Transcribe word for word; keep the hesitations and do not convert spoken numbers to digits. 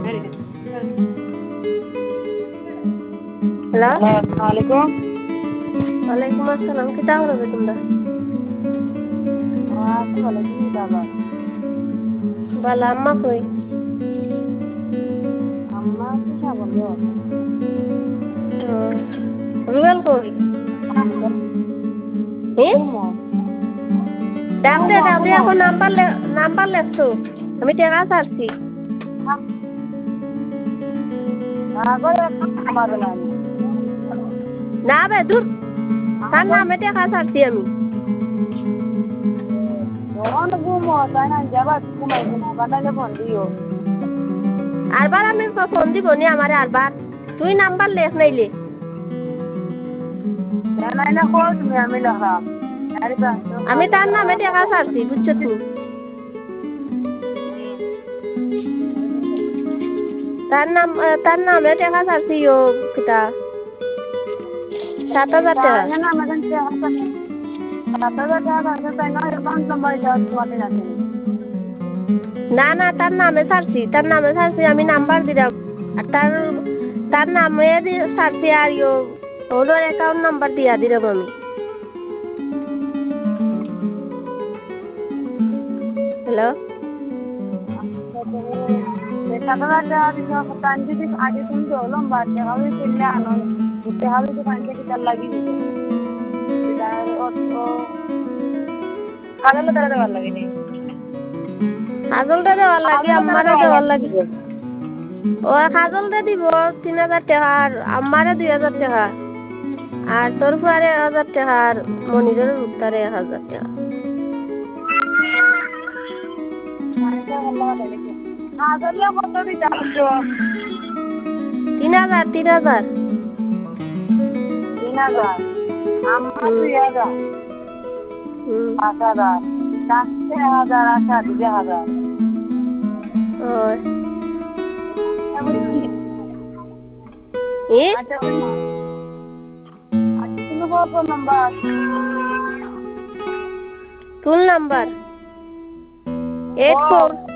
Hello, আসসালামু আলাইকুম। ওয়ালাইকুম আসসালাম। কিতা করবে তোমরা? আছি ভালো, তুমি কিতা আবার? বালা, আম্মা কই? আম্মা আছে ছাগল গো। ও, রুবেল কই? হি? ঘুমো ডাক দে, ঘুমো ডাক দে, ঘুমো এখন নাম্বার লে নাম্বার লেখছো। আমি টেকা ছাড়ছি। আগর আমার না না বে, দূর। তার আগর নামে টেকা ছাড়ছি আমি। কোন ঘুমো তাই না যাবার ঘুমাই ঘুমো কাটালে ফোন দিও। আরবার আমি ফোন দিব নি আমারে আরবার। তুই নাম্বার লেখ নাইলে। নাই না কো তুমি আমি লখাম। আরে বা আমি তার নামে টেকা ছাড়ছি, বুঝছো তুমি? তার নাম তার নামে টেকা ছাড়ছি ও কিতা সাত হাজার টাকা। তাই না আমাদের সাত হাজার টাকা আছে তাই না অ্যাকাউন্ট নাম্বার দাও তোমাদের আছে। না না, তার নামে ছাড়ছি, তার নামে ছাড়ছি, আমি নাম্বার দিলাম। আর তার তার নামে দিয়ে ছাড়ছি আর ইয়ো হলো অ্যাকাউন্ট নাম্বার দিয়া দিলাম আমি। হ্যালো, সাত হাজার টাকা দিছ তান যদি আগে তুমি লম্বা টাকা হলে কিনলে আনো টাকা হলে তো পাঁচ টাকা লাগি দিবে তার অত কালো তারা দেওয়ার লাগে নি কাজলটা দেওয়ার লাগে, কালো তারা আম্মারও দেওয়ার দেওয়ার লাগে লাগে। ও কাজলটা দিব তিন হাজার টাকা, আর আম্মারে দুই হাজার টাকা, আর তোর ফুয়ারে এক হাজার টাকা, আর মনিরের উত্তরে এক হাজার টাকা। কাজলে কত দিতে আসছো তিন হাজার তিন হাজার তিন হাজার আমার দুই হাজার হুম পাঁচ হাজার চারটে হাজার আশা দুই হাজার ওই ই আচ্ছা আচ্ছা তুমি কত number full number eight four